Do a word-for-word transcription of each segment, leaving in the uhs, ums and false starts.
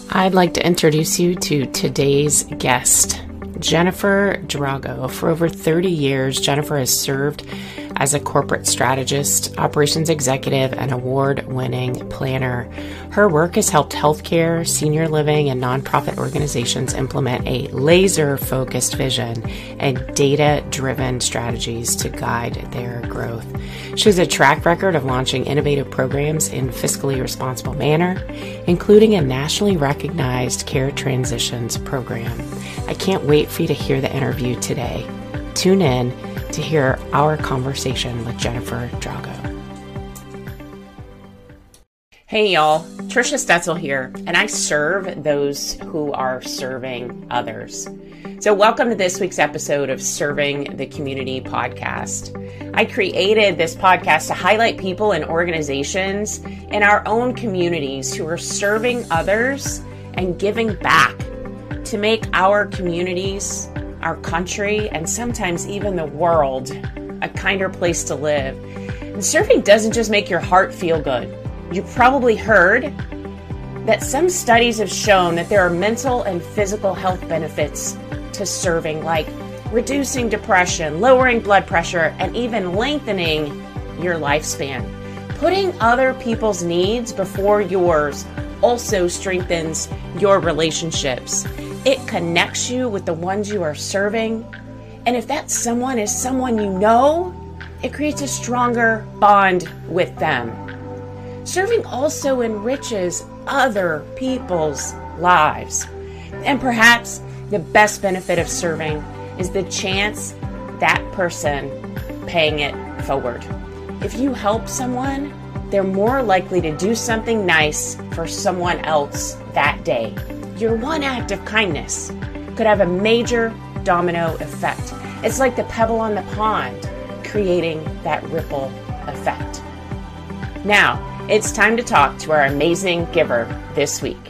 I'd like to introduce you to today's guest, Jennifer Drago. For over thirty years, Jennifer has served as a corporate strategist, operations executive, and award-winning planner. Her work has helped healthcare, senior living, and nonprofit organizations implement a laser-focused vision and data-driven strategies to guide their growth. She has a track record of launching innovative programs in fiscally responsible manner, including a nationally recognized care transitions program. I can't wait for you to hear the interview today. Tune in to hear our conversation with Jennifer Drago. Hey y'all, Trisha Stetzel here, and I serve those who are serving others. So welcome to this week's episode of Serving the Community podcast. I created this podcast to highlight people and organizations in our own communities who are serving others and giving back to make our communities, our country, and sometimes even the world a kinder place to live. And serving doesn't just make your heart feel good. You've probably heard that some studies have shown that there are mental and physical health benefits to serving, like reducing depression, lowering blood pressure, and even lengthening your lifespan. Putting other people's needs before yours also strengthens your relationships. It connects you with the ones you are serving. And if that someone is someone you know, it creates a stronger bond with them. Serving also enriches other people's lives. And perhaps the best benefit of serving is the chance that person paying it forward. If you help someone, they're more likely to do something nice for someone else that day. Your one act of kindness could have a major domino effect. It's like the pebble on the pond, creating that ripple effect. Now, it's time to talk to our amazing giver this week.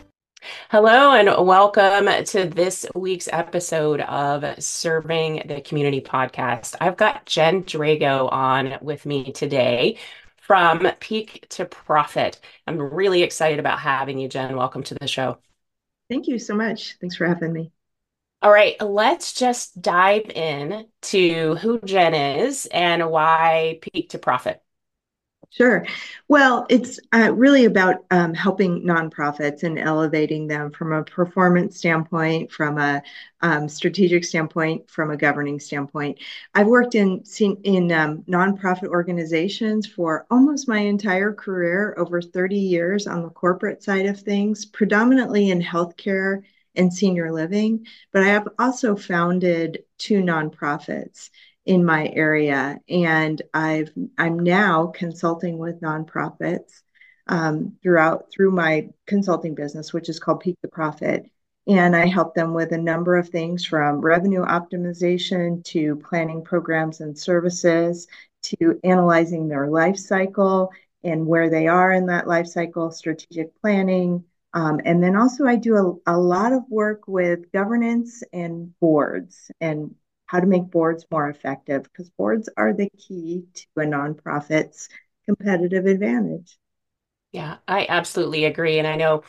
Hello and welcome to this week's episode of Serving the Community podcast. I've got Jen Drago on with me today from Peak to Profit. I'm really excited about having you, Jen. Welcome to the show. Thank you so much. Thanks for having me. All right, let's just dive in to who Jen is and why Peak to Profit. Sure. Well, it's uh, really about um, helping nonprofits and elevating them from a performance standpoint, from a um, strategic standpoint, from a governing standpoint. I've worked in in um, nonprofit organizations for almost my entire career, over thirty years on the corporate side of things, predominantly in healthcare and senior living. But I have also founded two nonprofits in my area. And I've, I'm now consulting with nonprofits um, throughout through my consulting business, which is called Peak to Profit. And I help them with a number of things from revenue optimization to planning programs and services to analyzing their life cycle and where they are in that life cycle, strategic planning. Um, and then also I do a, a lot of work with governance and boards and how to make boards more effective, because boards are the key to a nonprofit's competitive advantage. Yeah, I absolutely agree. And I know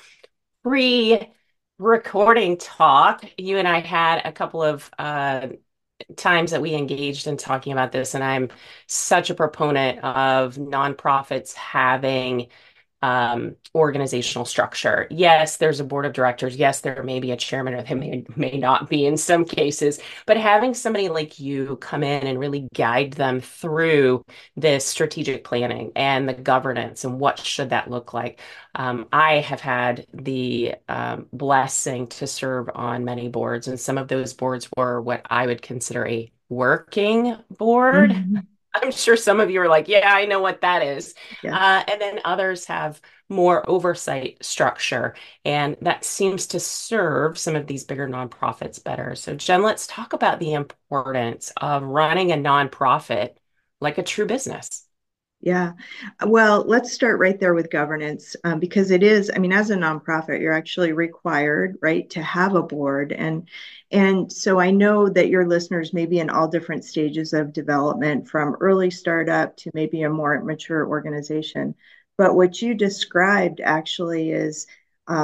pre-recording talk, you and I had a couple of uh, times that we engaged in talking about this, and I'm such a proponent of nonprofits having um, organizational structure. Yes, there's a board of directors. Yes, there may be a chairman, or there may, may not be in some cases, but having somebody like you come in and really guide them through this strategic planning and the governance and what should that look like. Um, I have had the um, blessing to serve on many boards, and some of those boards were what I would consider a working board. Mm-hmm. I'm sure some of you are like, yeah, I know what that is. Yeah. Uh, and then others have more oversight structure, and that seems to serve some of these bigger nonprofits better. So, Jen, let's talk about the importance of running a nonprofit like a true business. Yeah. Well, let's start right there with governance, um, because it is, I mean, as a nonprofit, you're actually required, right, to have a board. And and so I know that your listeners may be in all different stages of development, from early startup to maybe a more mature organization. But what you described actually is um,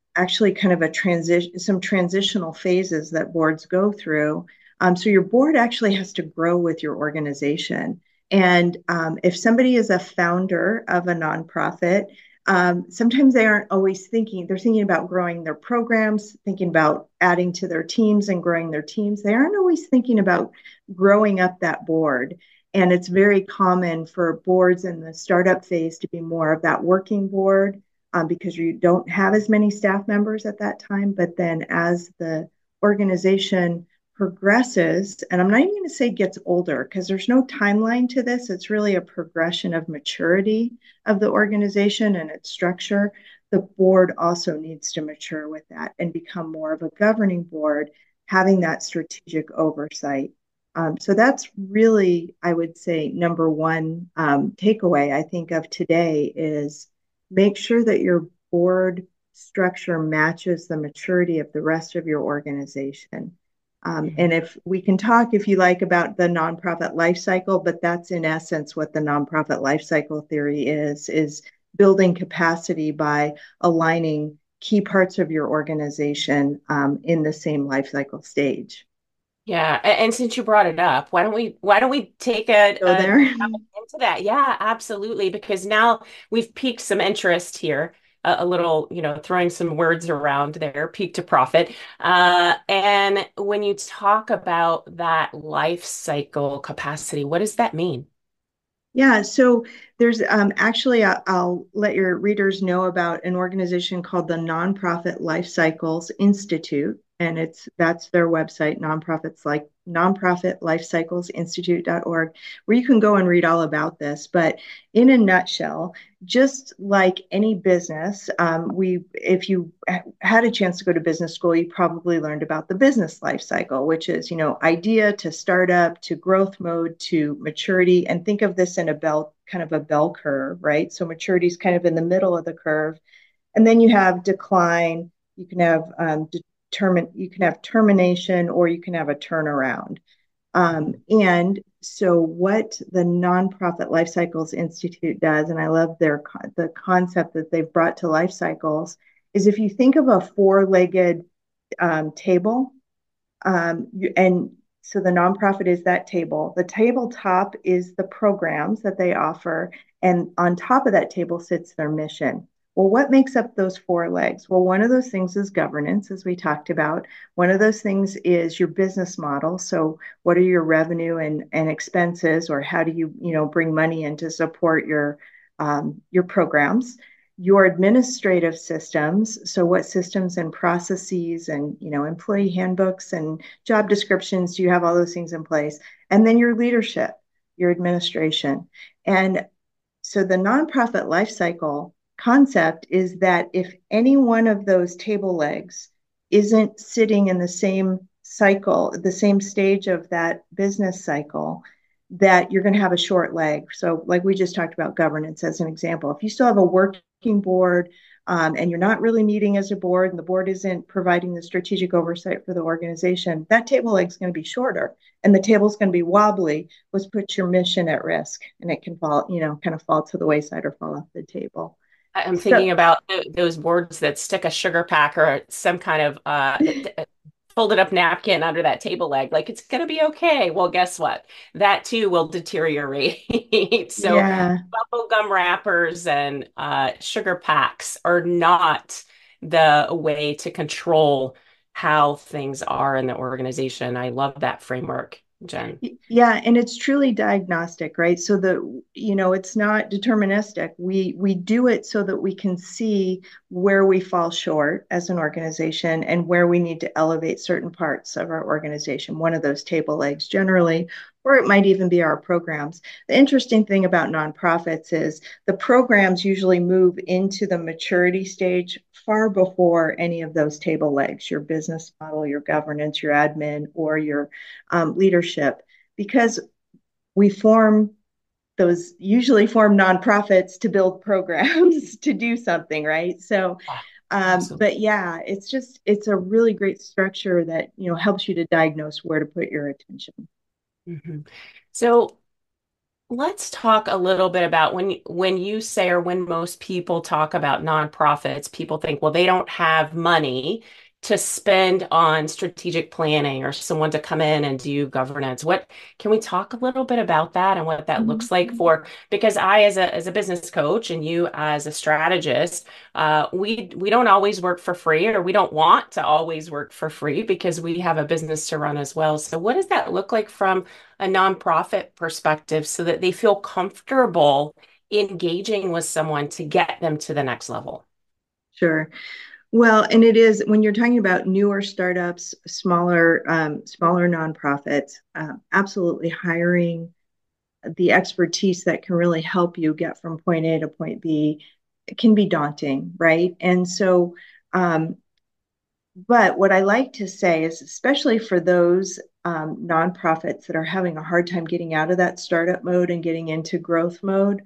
actually kind of a transition, some transitional phases that boards go through. Um, so your board actually has to grow with your organization. And um, if somebody is a founder of a nonprofit, um, sometimes they aren't always thinking, they're thinking about growing their programs, thinking about adding to their teams and growing their teams. They aren't always thinking about growing up that board. And it's very common for boards in the startup phase to be more of that working board, um, because you don't have as many staff members at that time. But then as the organization progresses, and I'm not even going to say gets older because there's no timeline to this, it's really a progression of maturity of the organization and its structure. The board also needs to mature with that and become more of a governing board, having that strategic oversight. Um, so that's really, I would say, number one um, takeaway I think of today is make sure that your board structure matches the maturity of the rest of your organization. Um, and if we can talk, if you like, about the nonprofit life cycle, but that's in essence what the nonprofit life cycle theory is, is building capacity by aligning key parts of your organization um, in the same life cycle stage. Yeah, a- and since you brought it up, why don't we why don't we take a, Go a there. dive into that? Yeah, absolutely, because now we've piqued some interest here, a, a little, you know, throwing some words around there, peak to profit. Uh, and when you talk about that life cycle capacity, what does that mean? Yeah, so there's um, actually, I'll, I'll let your readers know about an organization called the Nonprofit Life Cycles Institute, and it's that's their website, nonprofits like nonprofit life cycles institute dot org, where you can go and read all about this. But in a nutshell, just like any business, um, we if you had a chance to go to business school, you probably learned about the business life cycle, which is, you know, idea to startup to growth mode to maturity. And think of this in a bell, kind of a bell curve, right? So maturity is kind of in the middle of the curve. And then you have decline, you can have um, determine, you can have termination, or you can have a turnaround. Um, and so, what the Nonprofit Life Cycles Institute does, and I love their the concept that they've brought to life cycles, is if you think of a four-legged um, table, um, you, and so the nonprofit is that table. The tabletop is the programs that they offer, and on top of that table sits their mission. Well, what makes up those four legs? Well, one of those things is governance, as we talked about. One of those things is your business model. So, what are your revenue and, and expenses, or how do you, you know, bring money in to support your um, your programs? Your administrative systems, so what systems and processes and, you know, employee handbooks and job descriptions, do you have all those things in place? And then your leadership, your administration. And so the nonprofit life cycle concept is that if any one of those table legs isn't sitting in the same cycle, the same stage of that business cycle, that you're going to have a short leg. So, like we just talked about governance as an example, if you still have a working board um, and you're not really meeting as a board and the board isn't providing the strategic oversight for the organization, that table leg is going to be shorter and the table's going to be wobbly, which puts your mission at risk, and it can fall, you know, kind of fall to the wayside or fall off the table. I'm So, thinking about th- those boards that stick a sugar pack or some kind of uh, folded up napkin under that table leg. Like it's going to be okay. Well, guess what? That too will deteriorate. So, yeah. bubble gum wrappers and uh, sugar packs are not the way to control how things are in the organization. I love that framework, Jen. Yeah, and it's truly diagnostic, right? So the, you know, it's not deterministic. We we do it so that we can see where we fall short as an organization and where we need to elevate certain parts of our organization, one of those table legs generally, or it might even be our programs. The interesting thing about nonprofits is the programs usually move into the maturity stage far before any of those table legs, your business model, your governance, your admin, or your um, leadership, because we form those usually form nonprofits to build programs to do something, right? So, Yeah, um, absolutely. but yeah, it's just it's a really great structure that, you know, helps you to diagnose where to put your attention. Mhm. So let's talk a little bit about when when you say or when most people talk about nonprofits, people think, well, they don't have money to spend on strategic planning or someone to come in and do governance. What can we talk a little bit about that and what that looks like for, because I as a as a business coach and you as a strategist, uh, we we don't always work for free, or we don't want to always work for free because we have a business to run as well. So what does that look like from a nonprofit perspective so that they feel comfortable engaging with someone to get them to the next level? Sure. Well, and it is when you're talking about newer startups, smaller, um, smaller nonprofits, uh, absolutely hiring the expertise that can really help you get from point A to point B can be daunting, right? And so, um, but what I like to say is, especially for those um, nonprofits that are having a hard time getting out of that startup mode and getting into growth mode,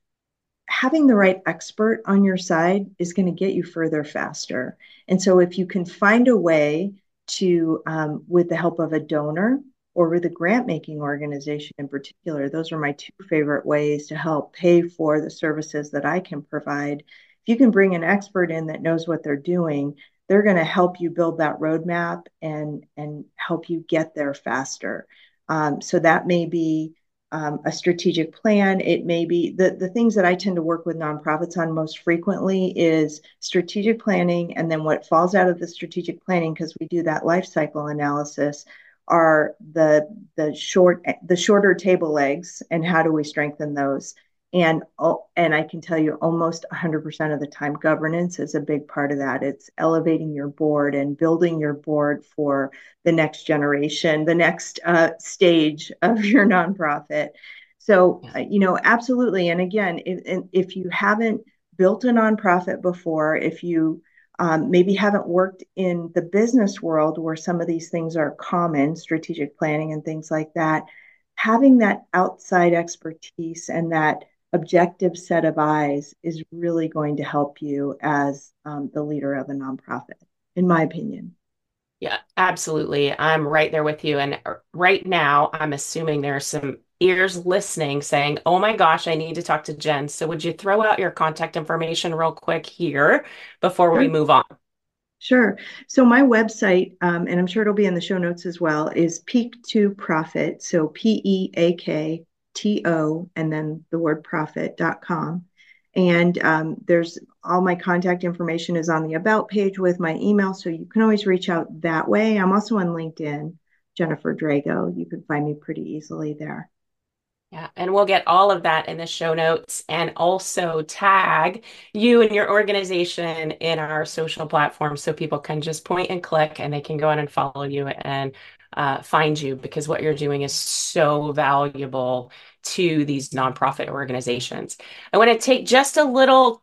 having the right expert on your side is going to get you further faster. And so if you can find a way to, um, with the help of a donor or with a grant making organization in particular, those are my two favorite ways to help pay for the services that I can provide. If you can bring an expert in that knows what they're doing, they're going to help you build that roadmap and, and help you get there faster. Um, so that may be um, a strategic plan. It may be the, the things that I tend to work with nonprofits on most frequently is strategic planning. And then what falls out of the strategic planning, because we do that life cycle analysis, are the the short the shorter table legs and how do we strengthen those. And and I can tell you almost one hundred percent of the time, governance is a big part of that. It's elevating your board and building your board for the next generation, the next uh, stage of your nonprofit. So, Yeah. uh, you know, absolutely. And again, if, if you haven't built a nonprofit before, if you um, maybe haven't worked in the business world where some of these things are common, strategic planning and things like that, having that outside expertise and that objective set of eyes is really going to help you as um, the leader of a nonprofit, in my opinion. Yeah, absolutely. I'm right there with you. And uh, right now, I'm assuming there are some ears listening saying, oh my gosh, I need to talk to Jen. So would you throw out your contact information real quick here before we Sure. move on? Sure. So my website, um, and I'm sure it'll be in the show notes as well, is Peak to Profit. So P E A K T O and then the word profit dot com. And um, there's all my contact information is on the about page with my email. So you can always reach out that way. I'm also on LinkedIn, Jennifer Drago. You can find me pretty easily there. Yeah, and we'll get all of that in the show notes and also tag you and your organization in our social platforms so people can just point and click and they can go in and follow you and uh, find you because what you're doing is so valuable to these nonprofit organizations. I want to take just a little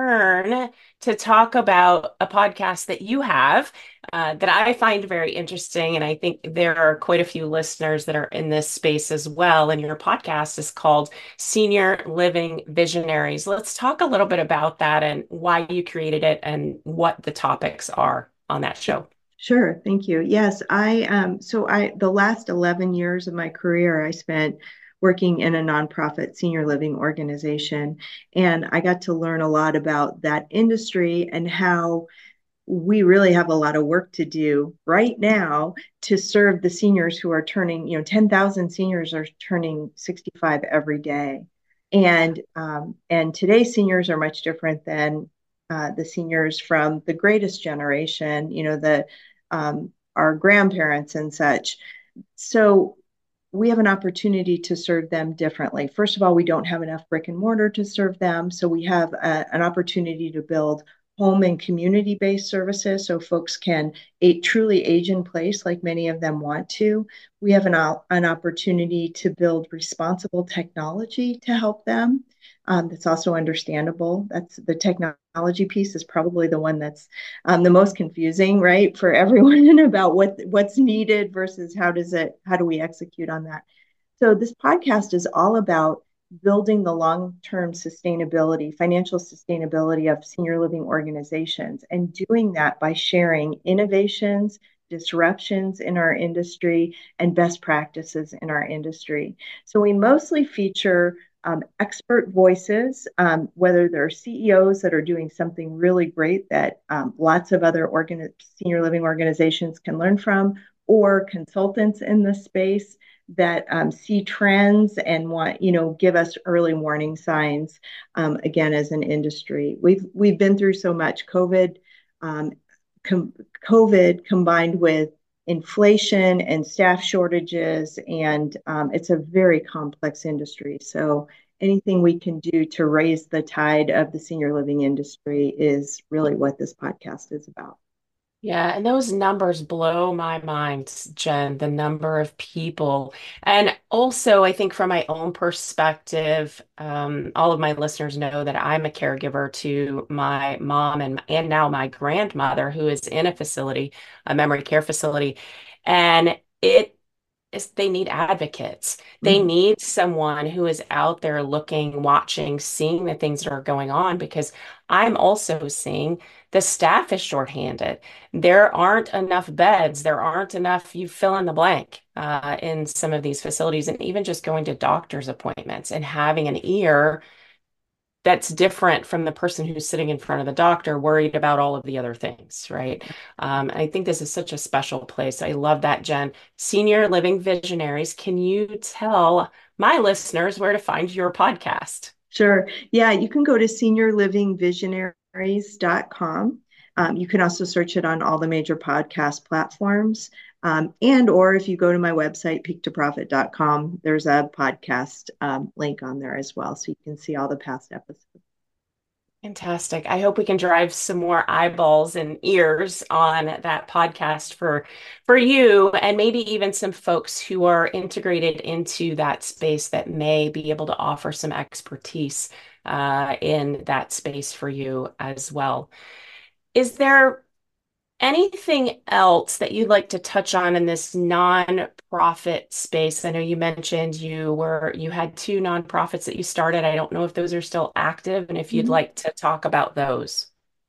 turn to talk about a podcast that you have uh, that I find very interesting. And I think there are quite a few listeners that are in this space as well. And your podcast is called Senior Living Visionaries. Let's talk a little bit about that and why you created it and what the topics are on that show. Sure, thank you. Yes, I um so I the last eleven years of my career I spent working in a nonprofit senior living organization, and I got to learn a lot about that industry and how we really have a lot of work to do right now to serve the seniors who are turning, you know, ten thousand seniors are turning sixty-five every day. And um, and today's seniors are much different than uh, the seniors from the greatest generation, you know, the um, our grandparents and such. So we have an opportunity to serve them differently. First of all, we don't have enough brick and mortar to serve them. So we have a, an opportunity to build home and community based services so folks can a, truly age in place like many of them want to. We have an, an opportunity to build responsible technology to help them. Um, that's also understandable. That's the technology piece is probably the one that's um, the most confusing, right, for everyone about what what's needed versus how does it how do we execute on that. So this podcast is all about building the long-term sustainability, financial sustainability of senior living organizations, and doing that by sharing innovations, disruptions in our industry, and best practices in our industry. So we mostly feature um, expert voices, um, whether they're C E Os that are doing something really great that um, lots of other organ- senior living organizations can learn from, or consultants in the space that um, see trends and want, you know, give us early warning signs. Um, again, as an industry, we've we've been through so much. COVID, um, com- COVID combined with inflation and staff shortages, and um, it's a very complex industry. So anything we can do to raise the tide of the senior living industry is really what this podcast is about. Yeah, and those numbers blow my mind, Jen, the number of people. And also, I think from my own perspective, um, all of my listeners know that I'm a caregiver to my mom and and now my grandmother, who is in a facility, a memory care facility. And it is they need advocates. They Mm-hmm. need someone who is out there looking, watching, seeing the things that are going on because I'm also seeing the staff is shorthanded. There aren't enough beds. There aren't enough, you fill in the blank uh, in some of these facilities. And even just going to doctor's appointments and having an ear that's different from the person who's sitting in front of the doctor worried about all of the other things, right? Um, I think this is such a special place. I love that, Jen. Senior Living Visionaries, can you tell my listeners where to find your podcast? Sure. Yeah, you can go to senior living visionaries dot com. Um, you can also search it on all the major podcast platforms. Um, and or if you go to my website, peak to profit dot com, there's a podcast um, link on there as well. So you can see all the past episodes. Fantastic. I hope we can drive some more eyeballs and ears on that podcast for for you and maybe even some folks who are integrated into that space that may be able to offer some expertise uh, in that space for you as well. Is there anything else that you'd like to touch on in this nonprofit space? I know you mentioned you were you had two nonprofits that you started. I don't know if those are still active and if you'd Mhm. like to talk about those.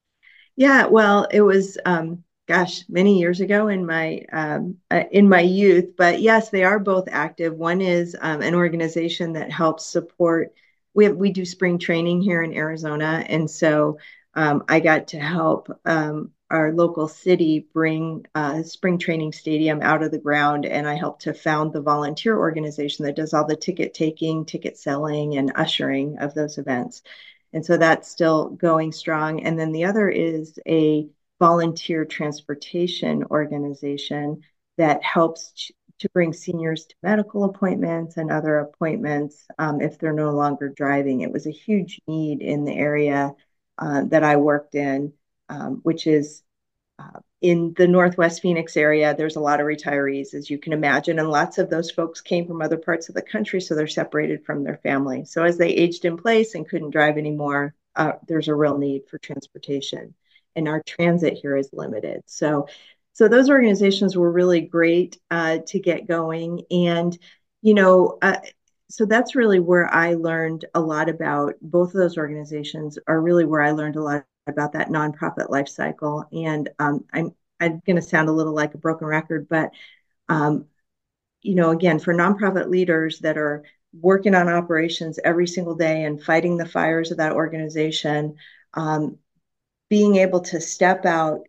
Yeah, well, it was, um, gosh, many years ago in my um, uh, in my youth. But yes, they are both active. One is um, an organization that helps support. We have, we do spring training here in Arizona, and so um, I got to help um, our local city bring a spring training stadium out of the ground, and I helped to found the volunteer organization that does all the ticket taking, ticket selling, and ushering of those events. And so that's still going strong. And then the other is a volunteer transportation organization that helps ch- to bring seniors to medical appointments and other appointments um, if they're no longer driving. It was a huge need in the area uh, that I worked in, um, which is uh, in the Northwest Phoenix area. There's a lot of retirees, as you can imagine, and lots of those folks came from other parts of the country, so they're separated from their family. So as they aged in place and couldn't drive anymore, uh, there's a real need for transportation, and our transit here is limited. So, so those organizations were really great uh, to get going, and you know. Uh, so that's really where I learned a lot about both of those organizations are really where I learned a lot about that nonprofit life cycle. And um, I'm I'm going to sound a little like a broken record, but um, you know, again, for nonprofit leaders that are working on operations every single day and fighting the fires of that organization, um, being able to step out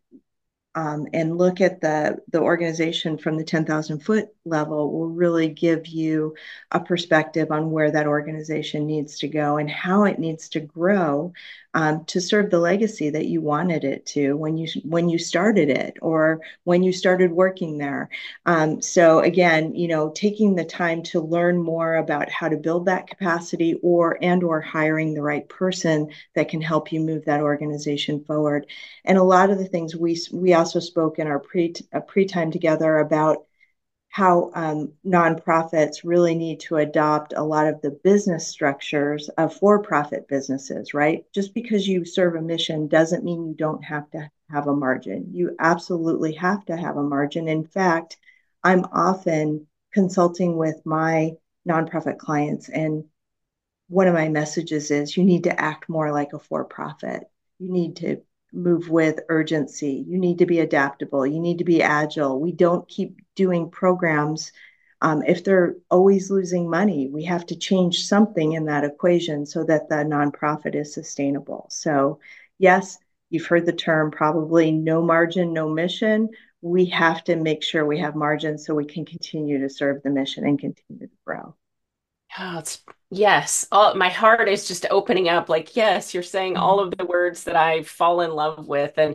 um, and look at the the organization from the ten thousand foot level will really give you a perspective on where that organization needs to go and how it needs to grow um, to serve the legacy that you wanted it to when you when you started it or when you started working there. Um, so again, you know, taking the time to learn more about how to build that capacity or and or hiring the right person that can help you move that organization forward. And a lot of the things we we also spoke in our pre uh, pre time together about how um, nonprofits really need to adopt a lot of the business structures of for-profit businesses, right? Just because you serve a mission doesn't mean you don't have to have a margin. You absolutely have to have a margin. In fact, I'm often consulting with my nonprofit clients, and one of my messages is you need to act more like a for-profit. You need to move with urgency. You need to be adaptable. You need to be agile. We don't keep doing programs um, if they're always losing money. We have to change something in that equation so that the nonprofit is sustainable. So, yes, you've heard the term probably no margin, no mission. We have to make sure we have margins so we can continue to serve the mission and continue to grow. Oh, it's yes. Oh, my heart is just opening up. Like, yes, you're saying all of the words that I fall in love with. And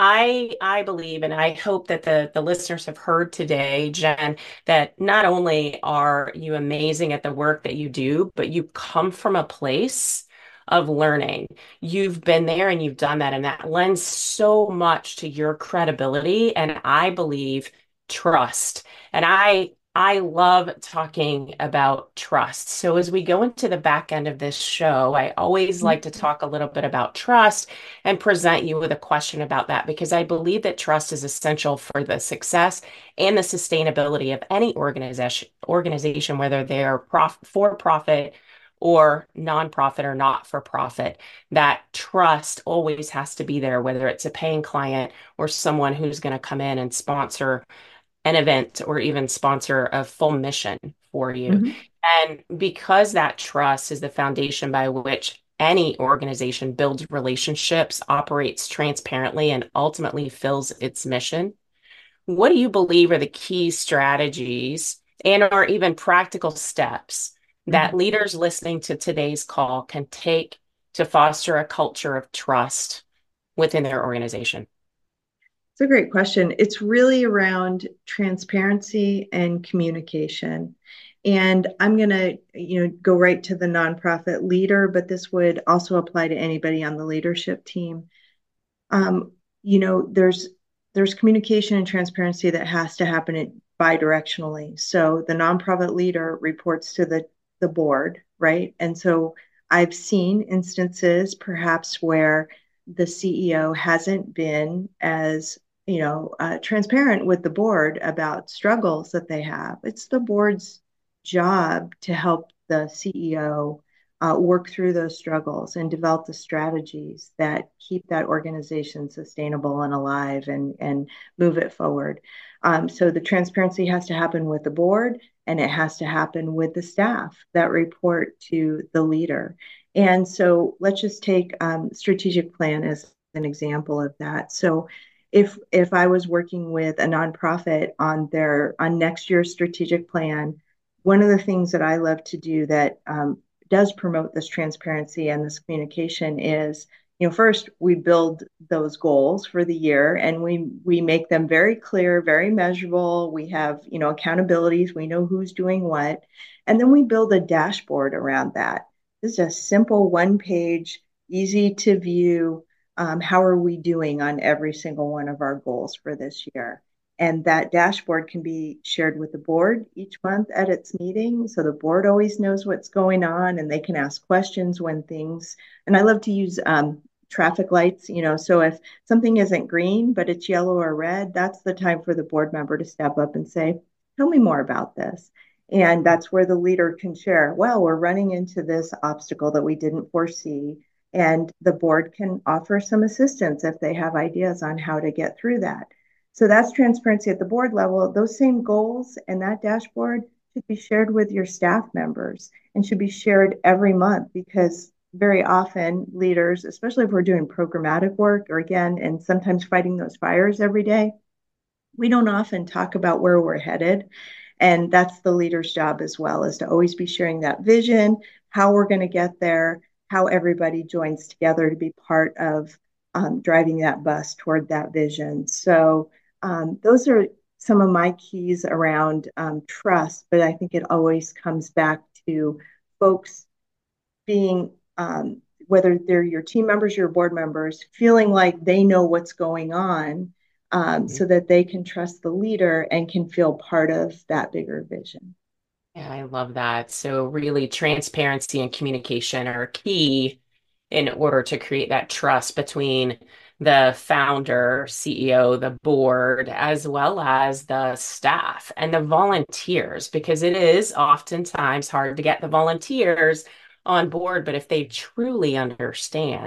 I I believe and I hope that the the listeners have heard today, Jen, that not only are you amazing at the work that you do, but you come from a place of learning. You've been there and you've done that, and that lends so much to your credibility and I believe trust. And I I love talking about trust. So, as we go into the back end of this show, I always like to talk a little bit about trust and present you with a question about that because I believe that trust is essential for the success and the sustainability of any organization, organization whether they're prof- for profit or nonprofit or not for profit. That trust always has to be there, whether it's a paying client or someone who's going to come in and sponsor an event or even sponsor a full mission for you. Mm-hmm. And because that trust is the foundation by which any organization builds relationships, operates transparently, and ultimately fills its mission, what do you believe are the key strategies and or even practical steps that Mm-hmm. leaders listening to today's call can take to foster a culture of trust within their organization? It's a great question. It's really around transparency and communication. And I'm going to, you know, go right to the nonprofit leader, but this would also apply to anybody on the leadership team. Um, you know, there's there's communication and transparency that has to happen bidirectionally. So the nonprofit leader reports to the the board, right? And so I've seen instances perhaps where the C E O hasn't been as you know uh, transparent with the board about struggles that they have. It's the board's job to help the C E O uh, work through those struggles and develop the strategies that keep that organization sustainable and alive and, and move it forward. Um, so the transparency has to happen with the board and it has to happen with the staff that report to the leader. And so let's just take um, strategic plan as an example of that. So if if I was working with a nonprofit on their on next year's strategic plan, one of the things that I love to do that um, does promote this transparency and this communication is, you know, first we build those goals for the year and we we make them very clear, very measurable. We have, you know, accountabilities. We know who's doing what. And then we build a dashboard around that. This is a simple one page, easy to view. Um, how are we doing on every single one of our goals for this year? And that dashboard can be shared with the board each month at its meeting. So the board always knows what's going on and they can ask questions when things, and I love to use um, traffic lights, you know, so if something isn't green, but it's yellow or red, that's the time for the board member to step up and say, tell me more about this. And that's where the leader can share, well, we're running into this obstacle that we didn't foresee. And the board can offer some assistance if they have ideas on how to get through that. So that's transparency at the board level. Those same goals and that dashboard should be shared with your staff members and should be shared every month because very often leaders, especially if we're doing programmatic work or again, and sometimes fighting those fires every day, we don't often talk about where we're headed. And that's the leader's job as well, is to always be sharing that vision, how we're going to get there, how everybody joins together to be part of um, driving that bus toward that vision. So um, those are some of my keys around um, trust, but I think it always comes back to folks being, um, whether they're your team members, your board members, feeling like they know what's going on um, Mm-hmm. so that they can trust the leader and can feel part of that bigger vision. Yeah, I love that. So really transparency and communication are key in order to create that trust between the founder, C E O, the board, as well as the staff and the volunteers, because it is oftentimes hard to get the volunteers on board. But if they truly understand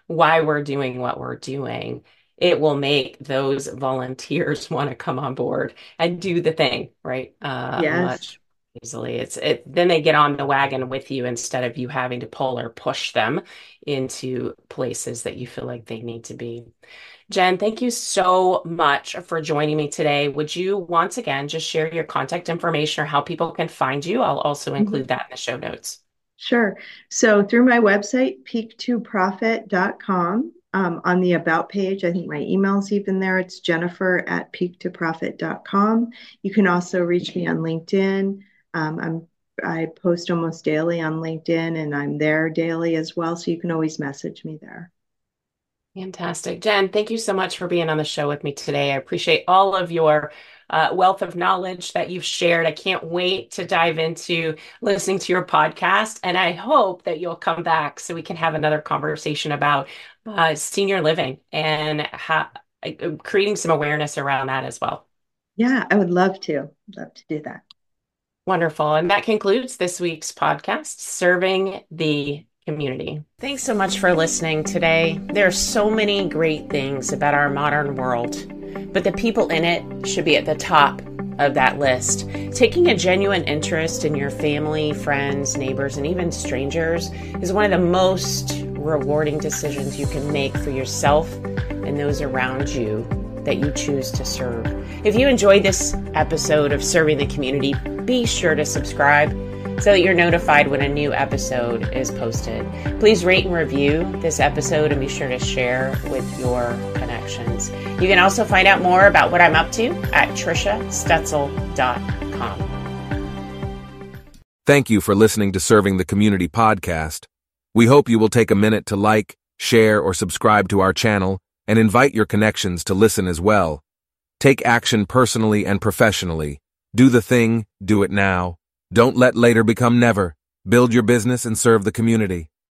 why we're doing what we're doing, it will make those volunteers want to come on board and do the thing, right? Uh, Yes. much easily. It's it then they get on the wagon with you instead of you having to pull or push them into places that you feel like they need to be. Jen, thank you so much for joining me today. Would you once again just share your contact information or how people can find you? I'll also include that in the show notes. Sure. So through my website, peak to profit dot com, um, on the About page, I think my email's even there. It's Jennifer at peak to profit dot com. You can also reach me on LinkedIn. Um, I'm I post almost daily on LinkedIn, and I'm there daily as well. So you can always message me there. Fantastic. Jen, thank you so much for being on the show with me today. I appreciate all of your uh, wealth of knowledge that you've shared. I can't wait to dive into listening to your podcast. And I hope that you'll come back so we can have another conversation about uh, senior living and how, uh, creating some awareness around that as well. Yeah, I would love to. Love to do that. Wonderful. And that concludes this week's podcast, Serving the Community. Thanks so much for listening today. There are so many great things about our modern world, but the people in it should be at the top of that list. Taking a genuine interest in your family, friends, neighbors, and even strangers is one of the most rewarding decisions you can make for yourself and those around you that you choose to serve. If you enjoyed this episode of Serving the Community, be sure to subscribe so that you're notified when a new episode is posted. Please rate and review this episode and be sure to share with your connections. You can also find out more about what I'm up to at Trisha Stetzel dot com. Thank you for listening to Serving the Community podcast. We hope you will take a minute to like, share, or subscribe to our channel and invite your connections to listen as well. Take action personally and professionally. Do the thing, do it now. Don't let later become never. Build your business and serve the community.